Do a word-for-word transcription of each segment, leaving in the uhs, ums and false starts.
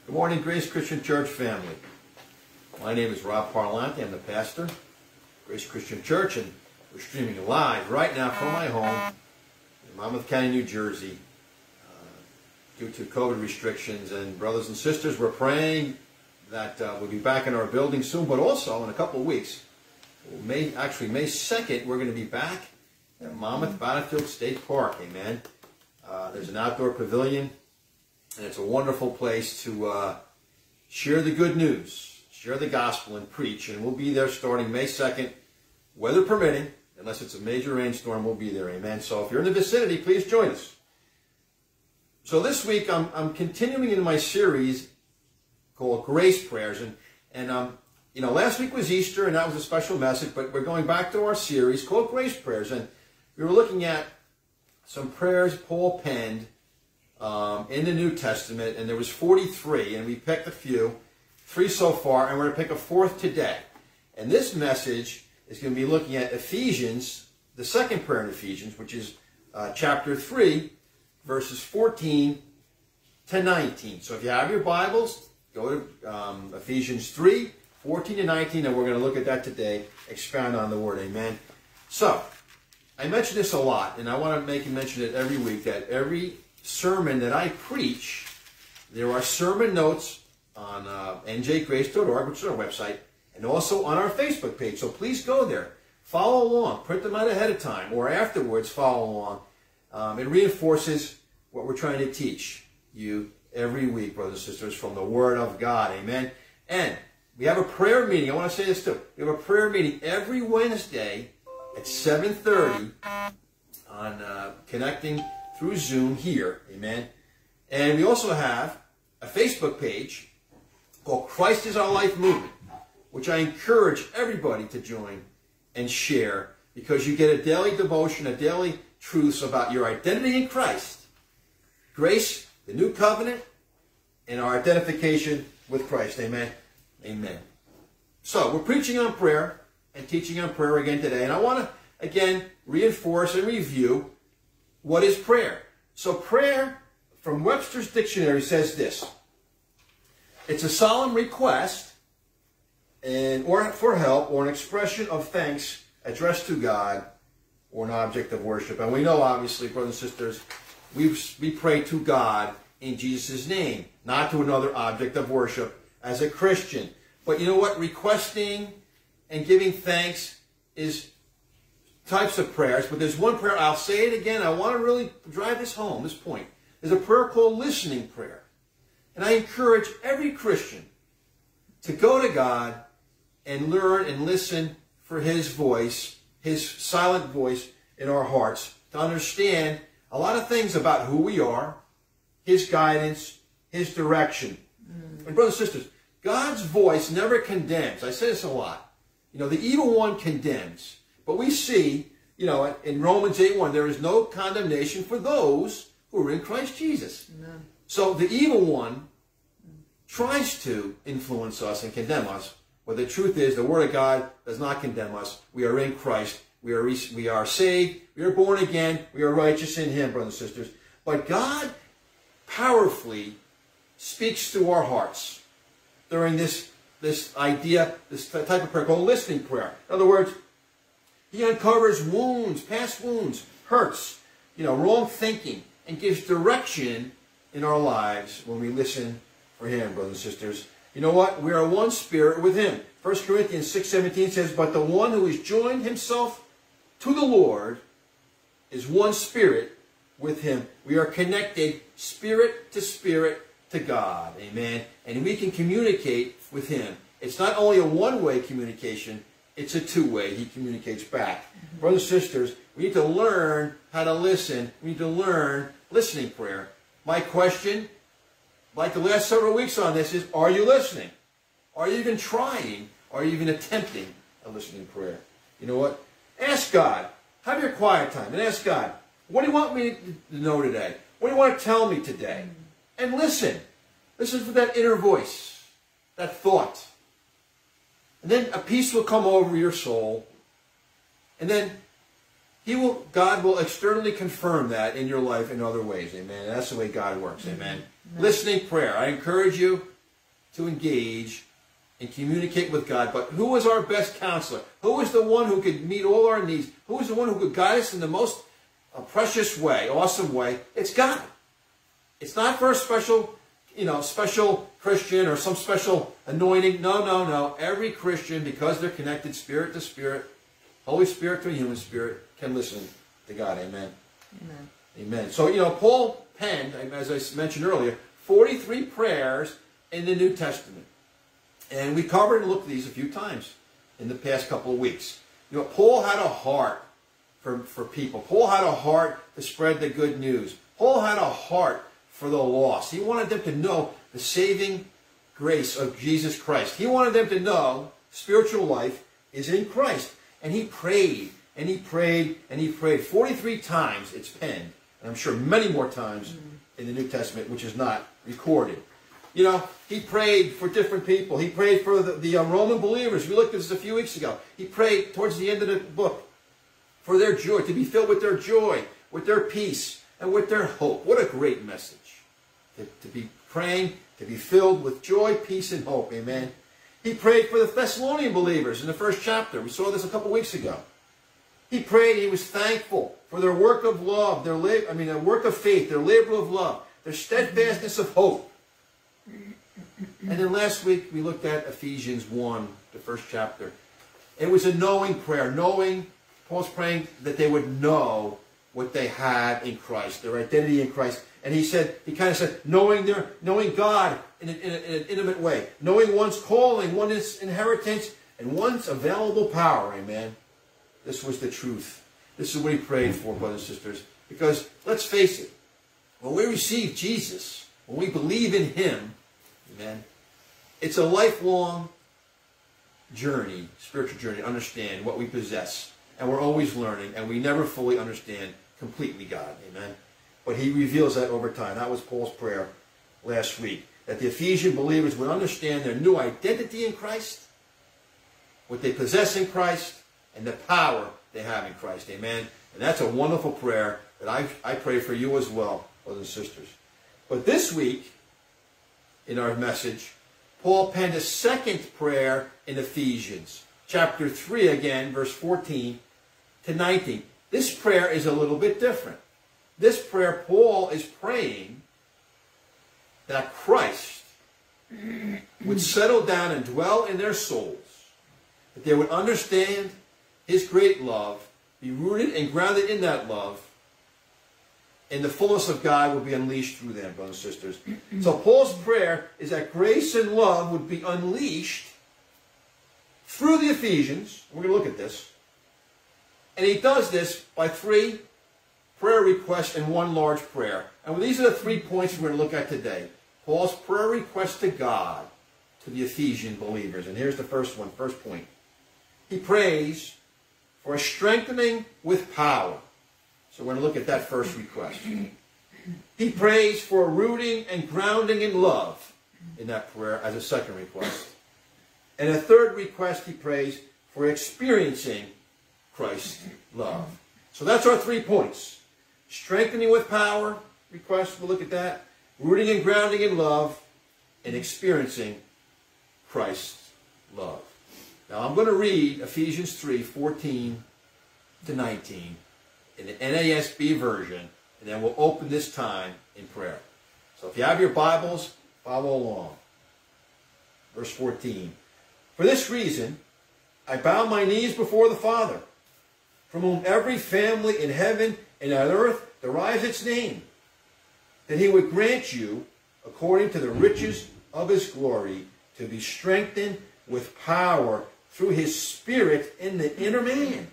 Good morning, Grace Christian Church family. My name is Rob Parlante. I'm the pastor of Grace Christian Church, and we're streaming live right now from my home in Monmouth County, New Jersey, uh, due to COVID restrictions. And brothers and sisters, we're praying that uh, we'll be back in our building soon, but also in a couple of weeks, May, actually May second, we're going to be back at Monmouth Battlefield State Park. Amen. Uh, there's an outdoor pavilion. And it's a wonderful place to uh, share the good news, share the gospel, and preach. And we'll be there starting May second, weather permitting. Unless it's a major rainstorm, we'll be there. Amen. So if you're in the vicinity, please join us. So this week, I'm, I'm continuing in my series called Grace Prayers. And, and um, you know, last week was Easter, and that was a special message. But we're going back to our series called Grace Prayers. And we were looking at some prayers Paul penned Um, in the New Testament, and there was forty-three, and we picked a few, three so far, and we're going to pick a fourth today. And this message is going to be looking at Ephesians, the second prayer in Ephesians, which is uh, chapter three, verses fourteen to nineteen. So if you have your Bibles, go to um, Ephesians three, fourteen to nineteen, and we're going to look at that today, expound on the Word. Amen. So, I mention this a lot, and I want to make you mention it every week, that every sermon that I preach, there are sermon notes on uh, N J grace dot org, which is our website, and also on our Facebook page. So please go there. Follow along. Print them out ahead of time, or afterwards follow along. Um, it reinforces what we're trying to teach you every week, brothers and sisters, from the Word of God. Amen. And we have a prayer meeting. I want to say this too. We have a prayer meeting every Wednesday at seven thirty on uh, Connecting through Zoom here, amen. And we also have a Facebook page called Christ is Our Life Movement, which I encourage everybody to join and share, because you get a daily devotion, a daily truths about your identity in Christ, grace, the new covenant, and our identification with Christ, amen. Amen. So we're preaching on prayer and teaching on prayer again today, and I want to again reinforce and review what is prayer? So prayer, from Webster's Dictionary, says this. It's a solemn request and, or for help, or an expression of thanks addressed to God, or an object of worship. And we know, obviously, brothers and sisters, we, we pray to God in Jesus' name, not to another object of worship as a Christian. But you know what? Requesting and giving thanks is types of prayers, but there's one prayer, I'll say it again, I want to really drive this home, this point. There's a prayer called listening prayer. And I encourage every Christian to go to God and learn and listen for His voice, His silent voice in our hearts, to understand a lot of things about who we are, His guidance, His direction. Mm. And brothers and sisters, God's voice never condemns. I say this a lot. You know, the evil one condemns. But we see, you know, in Romans eight one, there is no condemnation for those who are in Christ Jesus. Amen. So the evil one tries to influence us and condemn us. But the truth is, the Word of God does not condemn us. We are in Christ. We are, we are saved. We are born again. We are righteous in Him, brothers and sisters. But God powerfully speaks to our hearts during this, this idea, this type of prayer called listening prayer. In other words, He uncovers wounds, past wounds, hurts, you know, wrong thinking, and gives direction in our lives when we listen for Him, brothers and sisters. You know what? We are one spirit with Him. First Corinthians six seventeen says, but the one who has joined himself to the Lord is one spirit with Him. We are connected spirit to spirit to God. Amen. And we can communicate with Him. It's not only a one-way communication, it's a two-way. He communicates back. Mm-hmm. Brothers and sisters, we need to learn how to listen. We need to learn listening prayer. My question, like the last several weeks on this, is, are you listening? Are you even trying? Are you even attempting a listening prayer? You know what? Ask God. Have your quiet time and ask God, what do you want me to know today? What do you want to tell me today? Mm-hmm. And listen. Listen for that inner voice, that thought. And then a peace will come over your soul. And then He will, God will externally confirm that in your life in other ways. Amen. That's the way God works. Amen. Mm-hmm. Listening prayer. I encourage you to engage and communicate with God. But who is our best counselor? Who is the one who could meet all our needs? Who is the one who could guide us in the most uh, precious way, awesome way? It's God. It's not for a special, you know, special Christian or some special anointing. No, no, no. Every Christian, because they're connected spirit to spirit, Holy Spirit to a human spirit, can listen to God. Amen. Amen. Amen. So, you know, Paul penned, as I mentioned earlier, forty-three prayers in the New Testament. And we covered and looked at these a few times in the past couple of weeks. You know, Paul had a heart for, for people. Paul had a heart to spread the good news. Paul had a heart for the lost. He wanted them to know the saving grace of Jesus Christ. He wanted them to know spiritual life is in Christ. And he prayed, and he prayed, and he prayed. forty-three times it's penned, and I'm sure many more times mm-hmm. in the New Testament, which is not recorded. You know, he prayed for different people. He prayed for the, the uh, Roman believers. We looked at this a few weeks ago. He prayed towards the end of the book for their joy, to be filled with their joy, with their peace, and with their hope. What a great message. To, to be praying, to be filled with joy, peace, and hope. Amen. He prayed for the Thessalonian believers in the first chapter. We saw this a couple weeks ago. He prayed, he was thankful for their work of love, their I mean, their work of faith, their labor of love, their steadfastness of hope. And then last week we looked at Ephesians one, the first chapter. It was a knowing prayer, knowing, Paul's praying that they would know what they had in Christ, their identity in Christ. And he said, he kind of said, knowing their, knowing God in, a, in, a, in an intimate way, knowing one's calling, one's inheritance, and one's available power. Amen. This was the truth. This is what he prayed for, brothers and sisters. Because let's face it, when we receive Jesus, when we believe in him, amen, it's a lifelong journey, spiritual journey, to understand what we possess. And we're always learning, and we never fully understand completely God. Amen. But he reveals that over time. That was Paul's prayer last week. That the Ephesian believers would understand their new identity in Christ, what they possess in Christ, and the power they have in Christ. Amen. And that's a wonderful prayer that I, I pray for you as well, brothers and sisters. But this week, in our message, Paul penned a second prayer in Ephesians. Chapter three again, verse fourteen to nineteen. This prayer is a little bit different. This prayer, Paul is praying that Christ would settle down and dwell in their souls, that they would understand his great love, be rooted and grounded in that love, and the fullness of God would be unleashed through them, brothers and sisters. So Paul's prayer is that grace and love would be unleashed through the Ephesians. We're going to look at this. And he does this by three prayer requests and one large prayer. And these are the three points we're going to look at today. Paul's prayer request to God, to the Ephesian believers. And here's the first one, first point. He prays for a strengthening with power. So we're going to look at that first request. He prays for a rooting and grounding in love in that prayer as a second request. And a third request, he prays for experiencing Christ's love. So that's our three points. Strengthening with power, request, we'll look at that. Rooting and grounding in love, and experiencing Christ's love. Now I'm going to read Ephesians three, fourteen to nineteen in the N A S B version, and then we'll open this time in prayer. So if you have your Bibles, follow along. Verse fourteen. For this reason, I bow my knees before the Father, from whom every family in heaven and on earth derives its name, that he would grant you, according to the riches of his glory, to be strengthened with power through his Spirit in the inner man,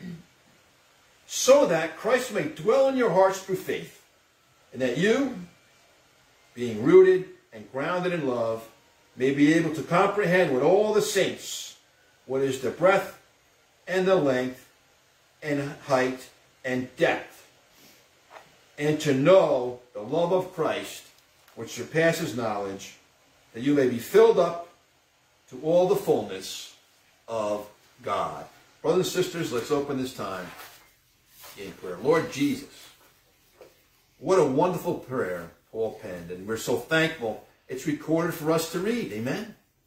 so that Christ may dwell in your hearts through faith, and that you, being rooted and grounded in love, may be able to comprehend with all the saints what is the breadth and the length and height and depth, and to know the love of Christ, which surpasses knowledge, that you may be filled up to all the fullness of God. Brothers and sisters, let's open this time in prayer. Lord Jesus, what a wonderful prayer Paul penned, and we're so thankful it's recorded for us to read. Amen?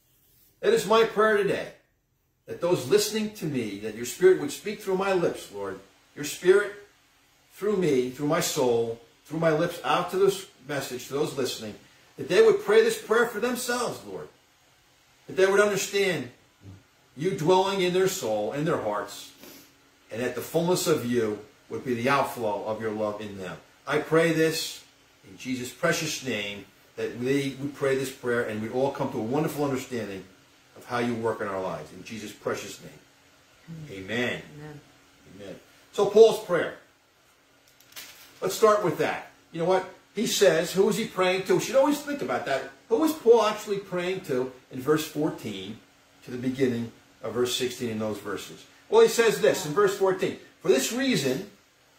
It is my prayer today that those listening to me, that your Spirit would speak through my lips, Lord. Your Spirit through me, through my soul, through my lips out to this message, to those listening, that they would pray this prayer for themselves, Lord. That they would understand you dwelling in their soul, in their hearts, and that the fullness of you would be the outflow of your love in them. I pray this in Jesus' precious name, that we would pray this prayer and we'd all come to a wonderful understanding of how you work in our lives. In Jesus' precious name. Amen. Amen. Amen. So Paul's prayer. Let's start with that. You know what? He says, who is he praying to? We should always think about that. Who is Paul actually praying to in verse fourteen to the beginning of verse sixteen in those verses? Well, he says this in verse fourteen. For this reason,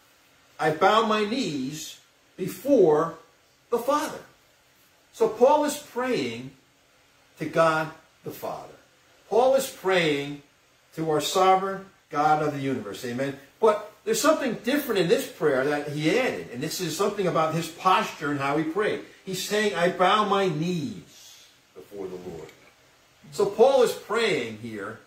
I bow my knees before the Father. So Paul is praying to God the Father. Paul is praying to our sovereign God of the universe. Amen. But there's something different in this prayer that he added. And this is something about his posture and how he prayed. He's saying, I bow my knees before the Lord. So Paul is praying here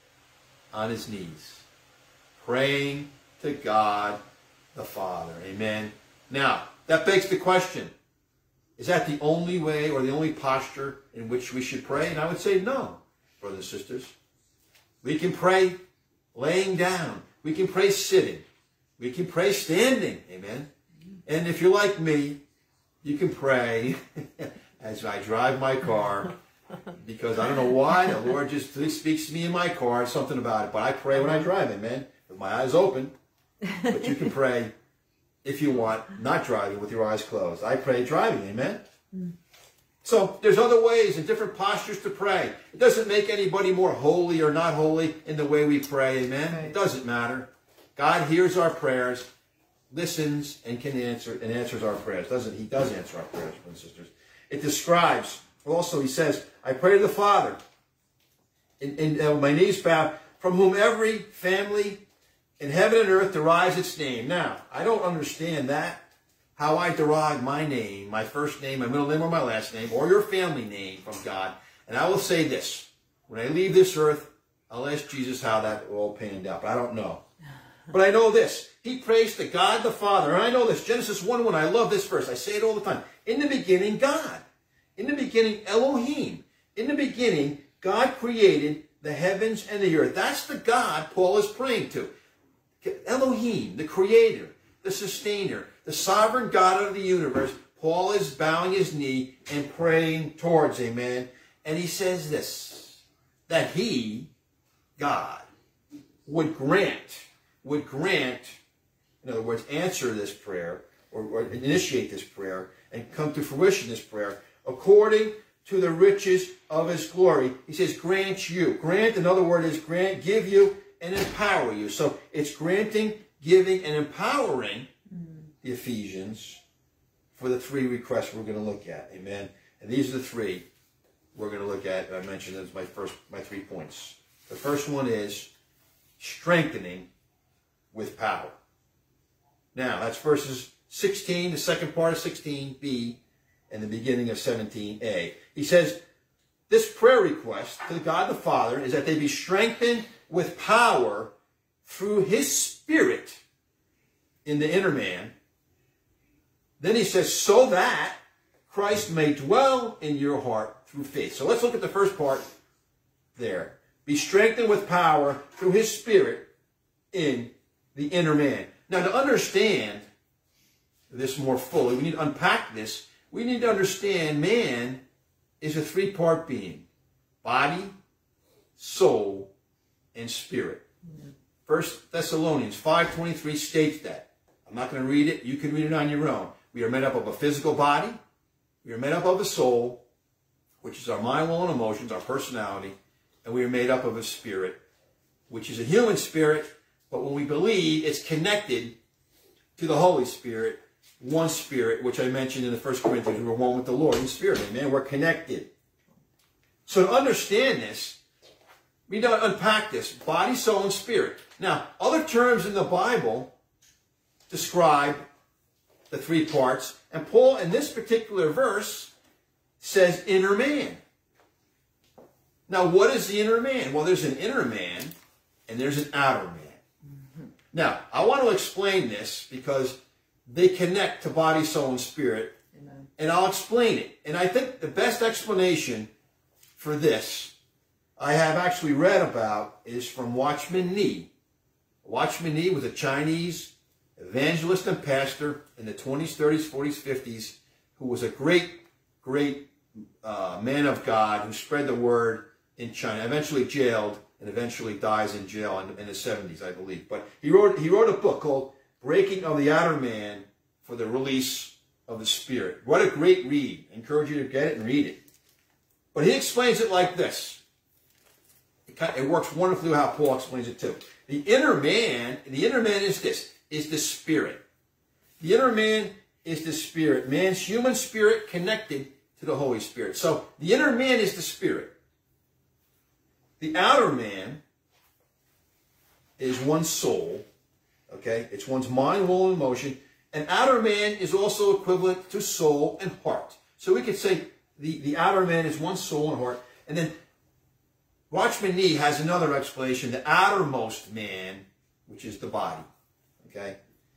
on his knees. Praying to God the Father. Amen. Now, that begs the question. Is that the only way or the only posture in which we should pray? And I would say no, brothers and sisters. We can pray laying down. We can pray sitting. We can pray standing. Amen. And if you're like me, you can pray as I drive my car, because I don't know why, the Lord just speaks to me in my car, something about it. But I pray when I drive, amen, with my eyes open. But you can pray, if you want, not driving with your eyes closed. I pray driving, amen? Mm. So there's other ways and different postures to pray. It doesn't make anybody more holy or not holy in the way we pray, amen? Right. It doesn't matter. God hears our prayers, listens, and can answer, and answers our prayers. Doesn't he? Does answer our prayers, brothers and sisters. It describes, also he says, I pray to the Father, in, in uh, my knees bow, from whom every family in heaven and earth derives its name. Now, I don't understand that, how I derive my name, my first name, my middle name, or my last name, or your family name from God. And I will say this, when I leave this earth, I'll ask Jesus how that all panned out, but I don't know. But I know this. He prays to God the Father. And I know this. Genesis one one. I love this verse. I say it all the time. In the beginning, God. In the beginning, Elohim. In the beginning, God created the heavens and the earth. That's the God Paul is praying to. Elohim, the creator, the sustainer, the sovereign God of the universe. Paul is bowing his knee and praying towards, amen. And he says this, that he, God, would grant, would grant, in other words, answer this prayer, or, or initiate this prayer, and come to fruition this prayer, according to the riches of his glory. He says, grant you. Grant, in other words, is grant, give you, and empower you. So it's granting, giving, and empowering the Ephesians for the three requests we're going to look at. Amen. And these are the three we're going to look at. I mentioned as my first, my three points. The first one is strengthening with power. Now, that's verses sixteen, the second part of sixteen b, and the beginning of seventeen a. He says, this prayer request to God the Father is that they be strengthened with power through his Spirit in the inner man. Then he says, so that Christ may dwell in your heart through faith. So let's look at the first part there. Be strengthened with power through his Spirit in the inner man. Now, to understand this more fully, we need to unpack this. We need to understand man is a three-part being. Body, soul, and spirit. Mm-hmm. First Thessalonians five twenty-three states that. I'm not going to read it. You can read it on your own. We are made up of a physical body. We are made up of a soul, which is our mind, will, and emotions, our personality. And we are made up of a spirit, which is a human spirit. But when we believe, it's connected to the Holy Spirit, one Spirit, which I mentioned in the First Corinthians. We're one with the Lord in spirit. Amen. We're connected. So to understand this, we need to unpack this. Body, soul, and spirit. Now, other terms in the Bible describe the three parts. And Paul, in this particular verse, says inner man. Now, what is the inner man? Well, there's an inner man and there's an outer man. Mm-hmm. Now, I want to explain this because they connect to body, soul, and spirit. Amen. And I'll explain it. And I think the best explanation for this I have actually read about is from Watchman Nee. Watchman Nee was a Chinese evangelist and pastor in the twenties, thirties, forties, fifties, who was a great, great uh, man of God who spread the word in China, eventually jailed and eventually dies in jail in, in the seventies, I believe. But he wrote, he wrote a book called Breaking of the Outer Man for the Release of the Spirit. What a great read. I encourage you to get it and read it. But he explains it like this. It, kind of, it works wonderfully how Paul explains it too. The inner man, the inner man is this, is the spirit. The inner man is the spirit. Man's human spirit connected to the Holy Spirit. So the inner man is the spirit. The outer man is one's soul. Okay? It's one's mind, will, and emotion. And outer man is also equivalent to soul and heart. So we could say the, the outer man is one's soul and heart. And then Watchman Nee has another explanation, the outermost man, which is the body. Okay?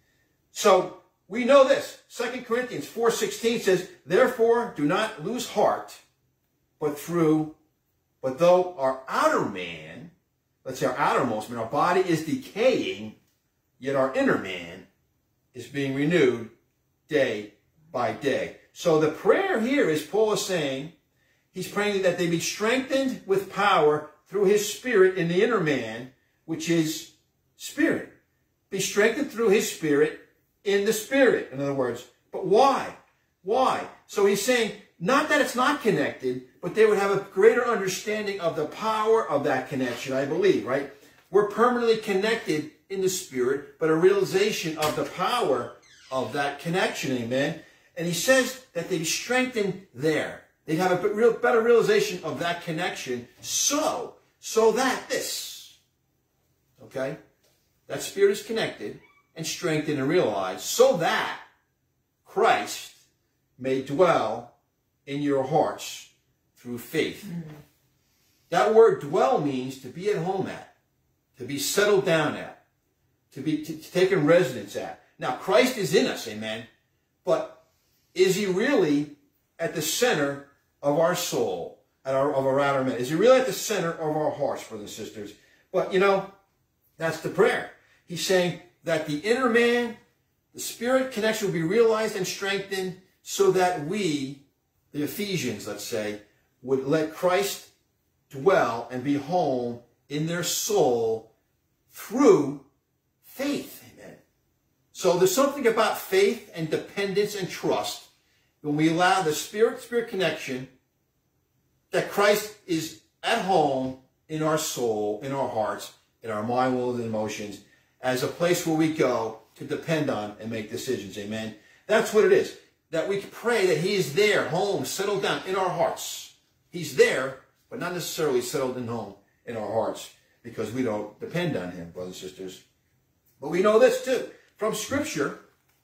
So we know this. Second Corinthians four sixteen says, therefore do not lose heart, but through, but though our outer man, let's say our outermost man, our body is decaying, yet our inner man is being renewed day by day. So the prayer here is Paul is saying, he's praying that they be strengthened with power through his spirit in the inner man, which is spirit. Be strengthened through his spirit in the spirit, in other words. But why? Why? So he's saying, not that it's not connected, but they would have a greater understanding of the power of that connection, I believe, right? We're permanently connected in the spirit, but a realization of the power of that connection, amen? And he says that they be strengthened there. They'd have a real, better realization of that connection, so, so that this, okay, that spirit is connected and strengthened and realized, so that Christ may dwell in your hearts through faith. Mm-hmm. That word dwell means to be at home at, to be settled down at, to be to, to take in residence at. Now, Christ is in us, amen, but is he really at the center of our soul, at our, of our outer man? Is he really at the center of our hearts, brothers and sisters? But, you know, that's the prayer. He's saying that the inner man, the spirit connection will be realized and strengthened so that we, the Ephesians, let's say, would let Christ dwell and be home in their soul through faith. Amen. So there's something about faith and dependence and trust when we allow the spirit-spirit connection that Christ is at home in our soul, in our hearts, in our mind, will, and emotions, as a place where we go to depend on and make decisions. Amen. That's what it is. That we pray that he is there, home, settled down in our hearts. He's there, but not necessarily settled in home in our hearts, because we don't depend on him, brothers and sisters. But we know this too. From Scripture,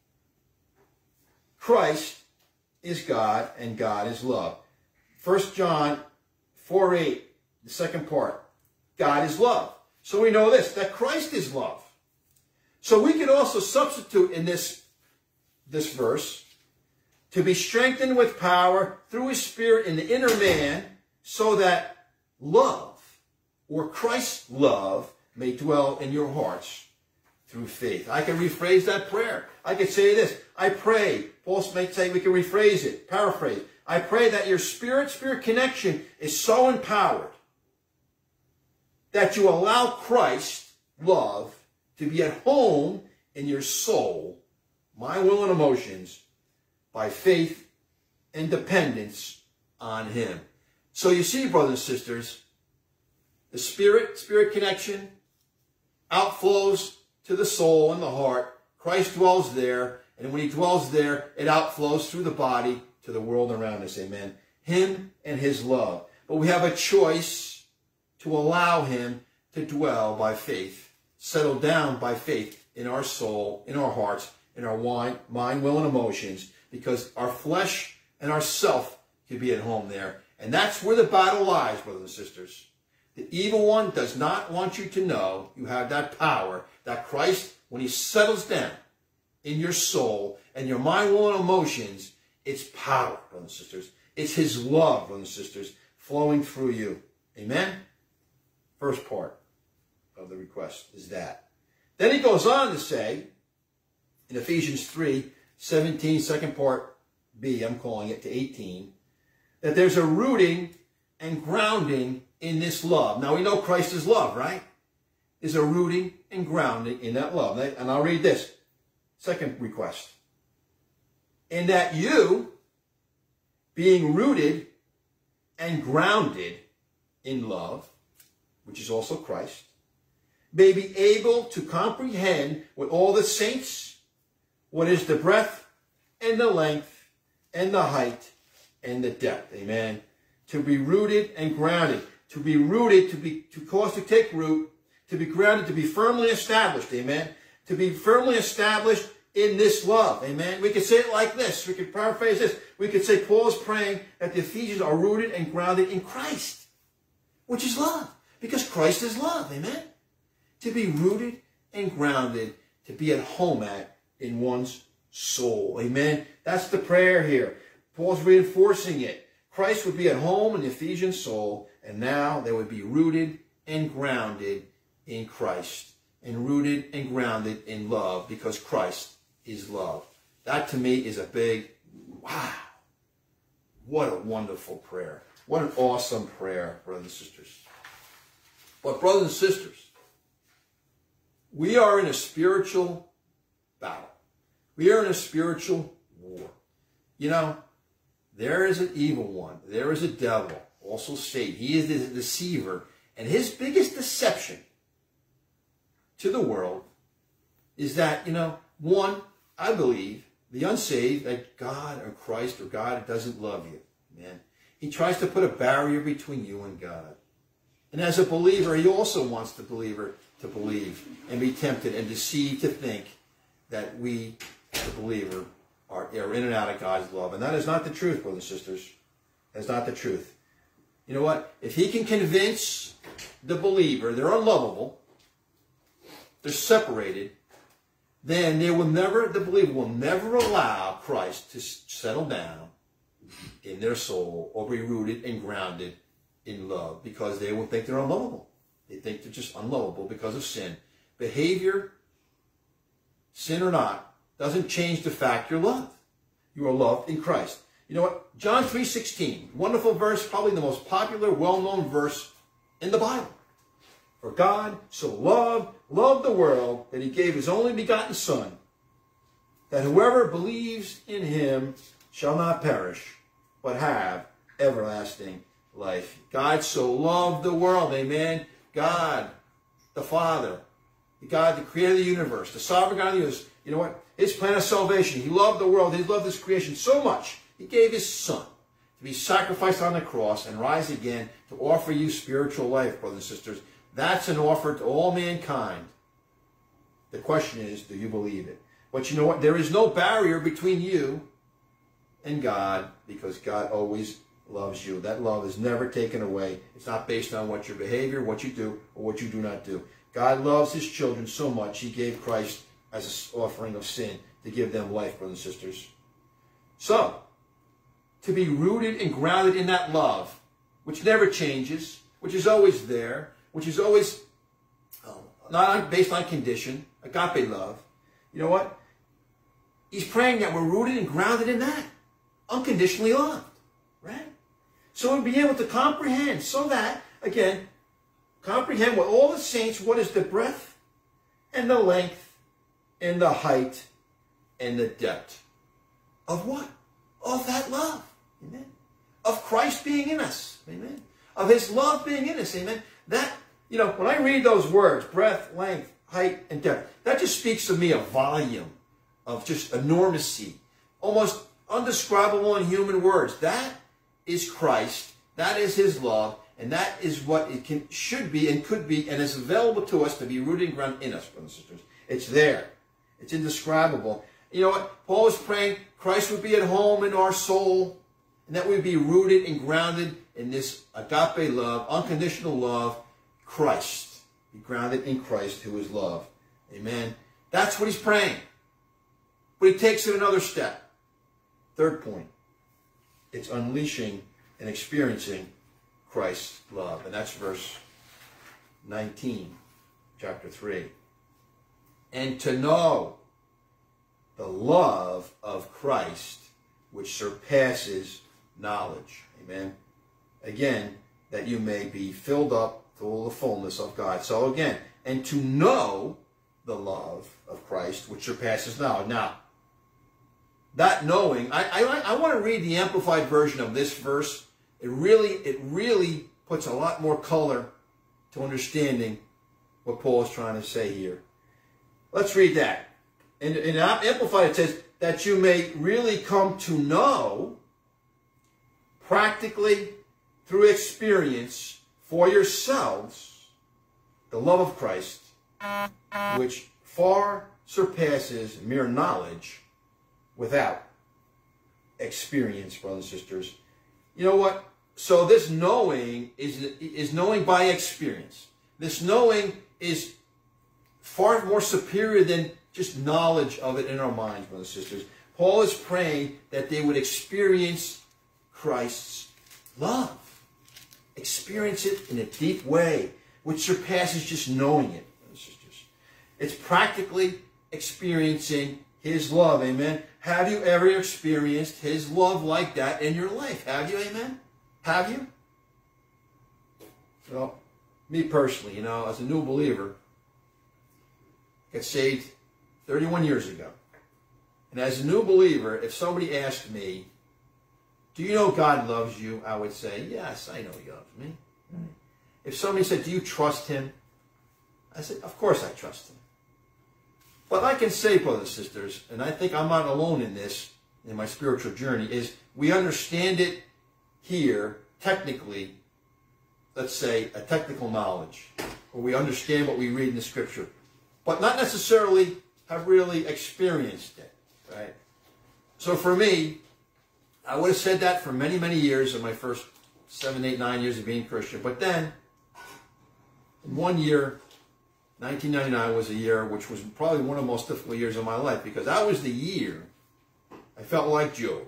Christ is God and God is love. First John four eight, the second part, God is love. So we know this, that Christ is love. So we could also substitute in this, this verse, to be strengthened with power through his spirit in the inner man, so that love, or Christ's love, may dwell in your hearts through faith. I can rephrase that prayer. I could say this. I pray. Paul may say we can rephrase it, paraphrase. I pray that your spirit-spirit connection is so empowered that you allow Christ's love to be at home in your soul, mind, will, and emotions, by faith and dependence on him. So you see, brothers and sisters, the spirit, spirit connection outflows to the soul and the heart. Christ dwells there, and when he dwells there, it outflows through the body to the world around us. Amen. Him and his love. But we have a choice to allow him to dwell by faith, settle down by faith in our soul, in our hearts, in our mind, will, and emotions, because our flesh and our self can be at home there. And that's where the battle lies, brothers and sisters. The evil one does not want you to know you have that power, that Christ, when he settles down in your soul and your mind, will, and emotions, it's power, brothers and sisters. It's his love, brothers and sisters, flowing through you. Amen? First part of the request is that. Then he goes on to say, in Ephesians three seventeen, second part B, I'm calling it, to eighteen, that there's a rooting and grounding in this love. Now we know Christ is love, right? There's a rooting and grounding in that love. And I'll read this. Second request. In that you, being rooted and grounded in love, which is also Christ, may be able to comprehend with all the saints what is the breadth and the length and the height and the depth. Amen. To be rooted and grounded. To be rooted, to be to cause to take root, to be grounded, to be firmly established. Amen. To be firmly established in this love. Amen. We could say it like this. We could paraphrase this. We could say Paul's praying that the Ephesians are rooted and grounded in Christ, which is love. Because Christ is love. Amen. To be rooted and grounded, to be at home at in one's soul. Amen. That's the prayer here. Paul's reinforcing it. Christ would be at home in the Ephesian soul, and now they would be rooted and grounded in Christ, and rooted and grounded in love, because Christ is love. That to me is a big, wow, what a wonderful prayer. What an awesome prayer, brothers and sisters. But brothers and sisters, we are in a spiritual battle. We are in a spiritual war. You know, there is an evil one. There is a devil, also Satan. He is the deceiver. And his biggest deception to the world is that, you know, one, I believe, the unsaved, that God or Christ or God doesn't love you. Man, he tries to put a barrier between you and God. And as a believer, he also wants the believer to believe and be tempted and deceived to think that we, the believer, are, are in and out of God's love. And that is not the truth, brothers and sisters. That's not the truth. You know what? If he can convince the believer they're unlovable, they're separated, then they will never, the believer will never allow Christ to settle down in their soul or be rooted and grounded in love, because they will think they're unlovable. They think they're just unlovable because of sin. Behavior, sin or not, doesn't change the fact you're loved. You are loved in Christ. You know what? John three sixteen, wonderful verse, probably the most popular, well-known verse in the Bible. For God so loved, loved the world that he gave his only begotten Son, that whoever believes in him shall not perish, but have everlasting life. God so loved the world, amen. God, the Father, the God, the creator of the universe, the sovereign God of the universe. You know what? His plan of salvation. He loved the world. He loved his creation so much. He gave his Son to be sacrificed on the cross and rise again to offer you spiritual life, brothers and sisters. That's an offer to all mankind. The question is, do you believe it? But you know what? There is no barrier between you and God, because God always loves you. That love is never taken away. It's not based on what your behavior, what you do, or what you do not do. God loves his children so much, he gave Christ as an offering of sin to give them life, brothers and sisters. So, to be rooted and grounded in that love, which never changes, which is always there, which is always um, not based on condition, agape love. You know what? He's praying that we're rooted and grounded in that, unconditionally loved, right? So we'll be able to comprehend, so that, again, comprehend with all the saints what is the breadth and the length and the height and the depth of what? Of that love. Amen. Of Christ being in us. Amen. Of his love being in us. Amen. That, you know, when I read those words, breadth, length, height, and depth, that just speaks to me a volume of just enormity, almost undescribable in human words. That is Christ. That is his love. And that is what it can, should be and could be and is available to us to be rooted and grounded in us, brothers and sisters. It's there. It's indescribable. You know what? Paul is praying Christ would be at home in our soul, And that we be rooted and grounded in this agape love, unconditional love, Christ. Be grounded in Christ, who is love. Amen. That's what he's praying. But he takes it another step. Third point. It's unleashing and experiencing Christ's love. And that's verse nineteen, chapter three. And to know the love of Christ, which surpasses knowledge. Amen. Again, that you may be filled up to all the fullness of God. So again, and to know the love of Christ, which surpasses knowledge. Now, that knowing, I, I, I want to read the Amplified version of this verse. It really, it really puts a lot more color to understanding what Paul is trying to say here. Let's read that. In, in Amplified, it says, that you may really come to know, practically through experience for yourselves, the love of Christ, which far surpasses mere knowledge without experience, brothers and sisters. You know what? So this knowing is, is knowing by experience. This knowing is far more superior than just knowledge of it in our minds, brothers and sisters. Paul is praying that they would experience Christ's love. Experience it in a deep way, which surpasses just knowing it, brothers and sisters. It's practically experiencing his love, amen? Have you ever experienced his love like that in your life? Have you, amen? Have you? Well, me personally, you know, as a new believer, got saved thirty-one years ago. And as a new believer, if somebody asked me, do you know God loves you? I would say, yes, I know he loves me. Right. If somebody said, do you trust him? I said, of course I trust him. But I can say, brothers and sisters, and I think I'm not alone in this, in my spiritual journey, is we understand it here, technically, let's say, a technical knowledge, or we understand what we read in the Scripture, but not necessarily have really experienced it, right? So for me, I would have said that for many, many years in my first seven, eight, nine years of being Christian. But then, in one year, nineteen ninety-nine was a year which was probably one of the most difficult years of my life, because that was the year I felt like Job.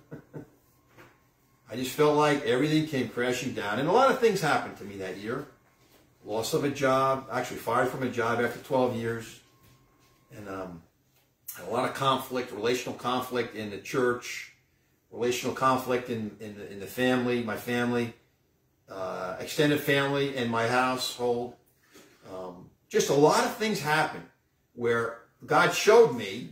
I just felt like everything came crashing down. And a lot of things happened to me that year. Loss of a job, actually fired from a job after twelve years. And um, had a lot of conflict, relational conflict in the church, relational conflict in, in, the, in the family, my family, uh, extended family, and my household. Um, just a lot of things happened where God showed me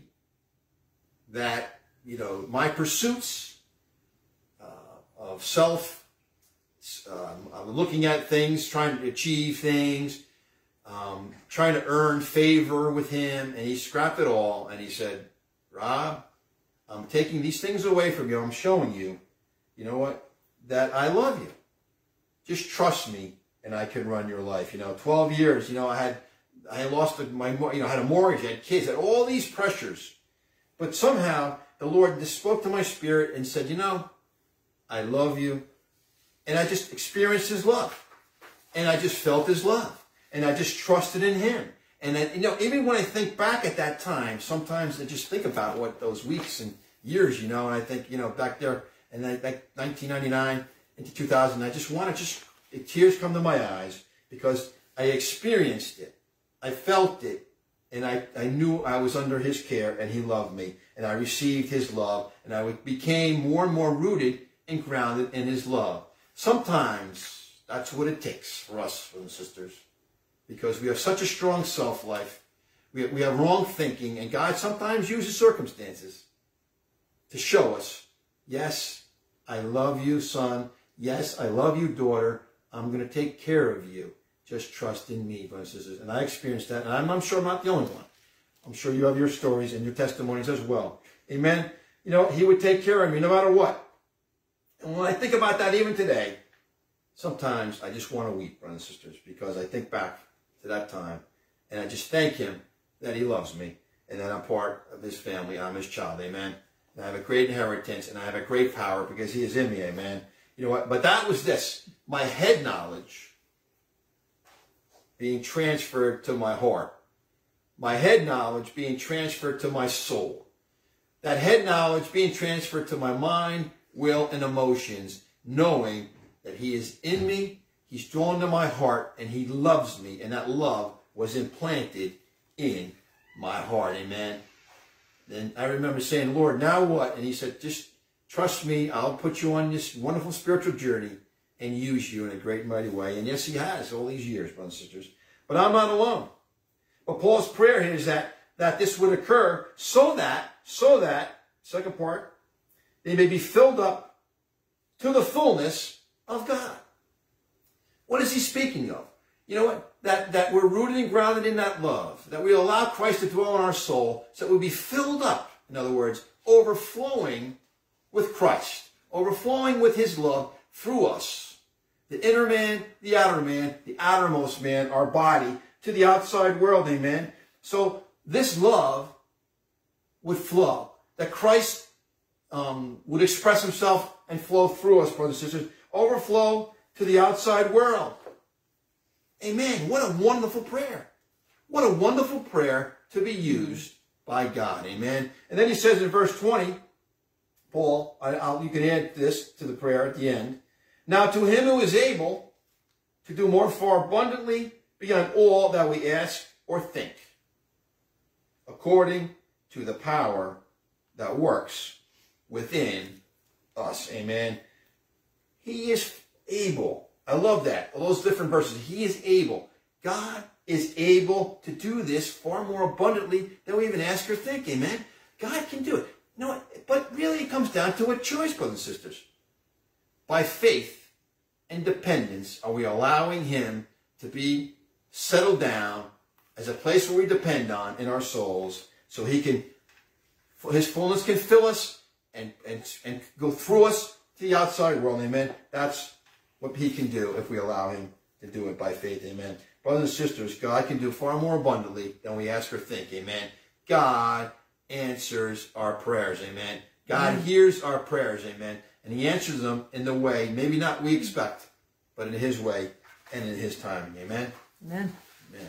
that, you know, my pursuits uh, of self, um, I'm looking at things, trying to achieve things, um, trying to earn favor with him, and he scrapped it all, and he said, Rob, I'm taking these things away from you. I'm showing you, you know what, that I love you. Just trust me, and I can run your life. You know, twelve years, you know, I had, I had lost my, you know, I had a mortgage, I had kids, I had all these pressures. But somehow, the Lord just spoke to my spirit and said, you know, I love you. And I just experienced his love. And I just felt his love. And I just trusted in him. And, I, you know, even when I think back at that time, sometimes I just think about what those weeks and years, you know, and I think, you know, back there in like nineteen ninety-nine into two thousand, I just want to just, tears come to my eyes because I experienced it. I felt it. And I, I knew I was under his care and he loved me. And I received his love. And I became more and more rooted and grounded in his love. Sometimes that's what it takes for us, brothers and sisters. Because we have such a strong self-life. We, we have wrong thinking. And God sometimes uses circumstances to show us, yes, I love you, son. Yes, I love you, daughter. I'm going to take care of you. Just trust in me, brothers and sisters. And I experienced that. And I'm, I'm sure I'm not the only one. I'm sure you have your stories and your testimonies as well. Amen. You know, he would take care of me no matter what. And when I think about that even today, sometimes I just want to weep, brothers and sisters, because I think back to that time. And I just thank him that he loves me and that I'm part of his family. I'm his child. Amen. and I have a great inheritance, and I have a great power because he is in me, amen. You know what? But that was this. My head knowledge being transferred to my heart. My head knowledge being transferred to my soul. That head knowledge being transferred to my mind, will, and emotions, knowing that he is in me, he's drawn to my heart, and he loves me, and that love was implanted in my heart, amen. Then I remember saying, Lord, now what? And he said, just trust me, I'll put you on this wonderful spiritual journey and use you in a great and mighty way. And yes, he has all these years, brothers and sisters. But I'm not alone. But Paul's prayer here is that, that this would occur so that, so that, second part, they may be filled up to the fullness of God. What is he speaking of? You know what? That, that we're rooted and grounded in that love. That we allow Christ to dwell in our soul so that we'll be filled up. In other words, overflowing with Christ. Overflowing with his love through us. The inner man, the outer man, the outermost man, our body, to the outside world, amen. So this love would flow. That Christ um, would express himself and flow through us, brothers and sisters. Overflow to the outside world. Amen. What a wonderful prayer. What a wonderful prayer to be used by God. Amen. And then he says in verse twenty, Paul, I, I'll, you can add this to the prayer at the end. Now to him who is able to do more far abundantly beyond all that we ask or think, according to the power that works within us. Amen. He is able. I love that. All those different verses. He is able. God is able to do this far more abundantly than we even ask or think. Amen. God can do it. No, but really it comes down to a choice, brothers and sisters. By faith and dependence are we allowing him to be settled down as a place where we depend on in our souls so he can, his fullness can fill us and, and, and go through us to the outside world. Amen. That's what he can do if we allow him to do it by faith. Amen. Brothers and sisters, God can do far more abundantly than we ask or think. Amen. God answers our prayers. Amen. God Amen. Hears our prayers. Amen. And he answers them in the way, maybe not we expect, but in his way and in his timing. Amen. Amen. Amen.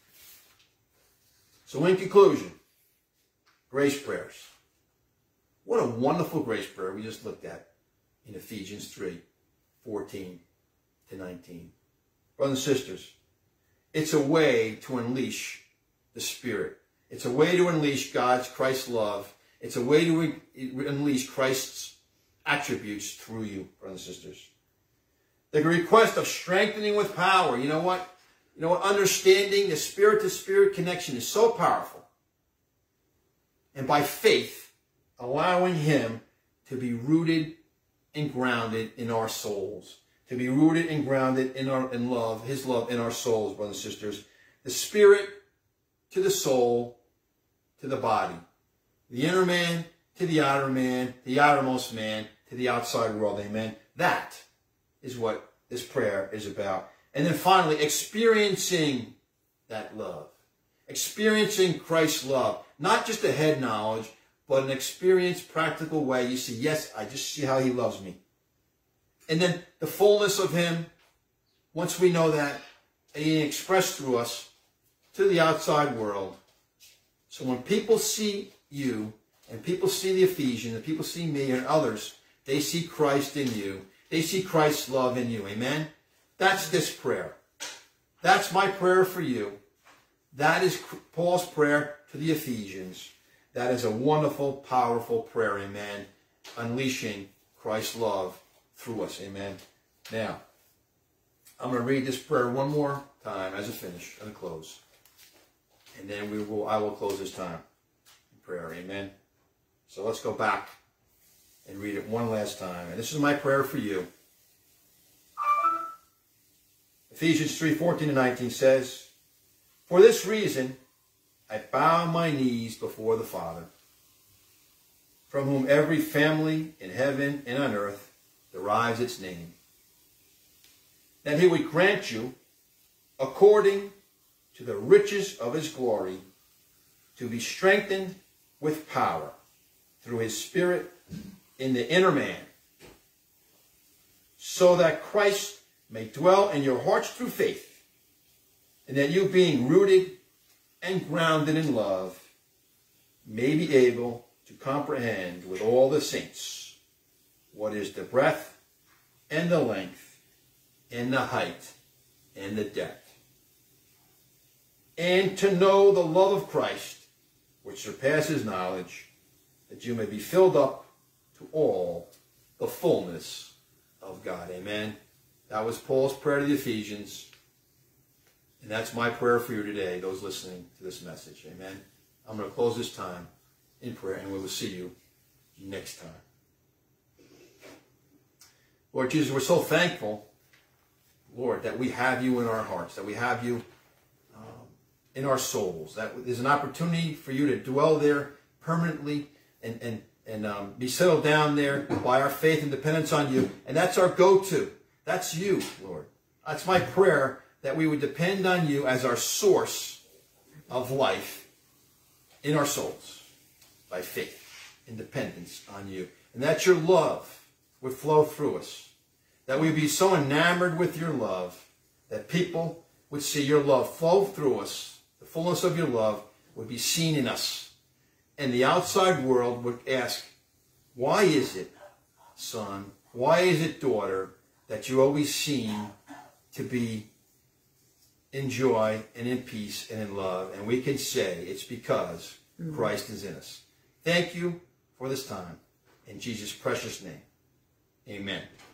So in conclusion, grace prayers. What a wonderful grace prayer we just looked at in Ephesians three. fourteen to nineteen. Brothers and sisters, it's a way to unleash the Spirit. It's a way to unleash God's Christ's love. It's a way to unleash Christ's attributes through you, brothers and sisters. The request of strengthening with power. You know what? You know what? Understanding the spirit-to-spirit connection is so powerful. And by faith, allowing him to be rooted and grounded in our souls. To be rooted and grounded in our in love, his love in our souls, brothers and sisters. The spirit to the soul, to the body. The inner man to the outer man, the outermost man to the outside world. Amen. That is what this prayer is about. And then finally, experiencing that love. Experiencing Christ's love. Not just a head knowledge, but an experienced, practical way. You see, yes, I just see how he loves me. And then the fullness of him, once we know that, and he expressed through us to the outside world. So when people see you, and people see the Ephesians, and people see me and others, they see Christ in you. They see Christ's love in you. Amen? That's this prayer. That's my prayer for you. That is Paul's prayer to the Ephesians. That is a wonderful, powerful prayer. Amen? Unleashing Christ's love through us. Amen? Now, I'm going to read this prayer one more time as a finish and a close. And then we will, I will close this time in prayer. Amen? So let's go back and read it one last time. And this is my prayer for you. Ephesians three, fourteen to nineteen says, "For this reason I bow my knees before the Father, from whom every family in heaven and on earth derives its name, that he would grant you, according to the riches of his glory, to be strengthened with power through his Spirit in the inner man, so that Christ may dwell in your hearts through faith, and that you, being rooted and grounded in love, may be able to comprehend with all the saints what is the breadth and the length and the height and the depth, and to know the love of Christ, which surpasses knowledge, that you may be filled up to all the fullness of God. Amen. That was Paul's prayer to the Ephesians. And that's my prayer for you today, those listening to this message. Amen. I'm going to close this time in prayer, and we will see you next time. Lord Jesus, we're so thankful, Lord, that we have you in our hearts, that we have you um, in our souls, that there's an opportunity for you to dwell there permanently and, and, and um, be settled down there by our faith and dependence on you. And that's our go-to. That's you, Lord. That's my prayer, that we would depend on you as our source of life in our souls by faith and dependence on you. And that your love would flow through us, that we'd be so enamored with your love that people would see your love flow through us, the fullness of your love would be seen in us, and the outside world would ask, why is it, son, why is it, daughter, that you always seem to be in joy and in peace and in love? And we can say it's because mm-hmm. Christ is in us. Thank you for this time. In Jesus' precious name, amen.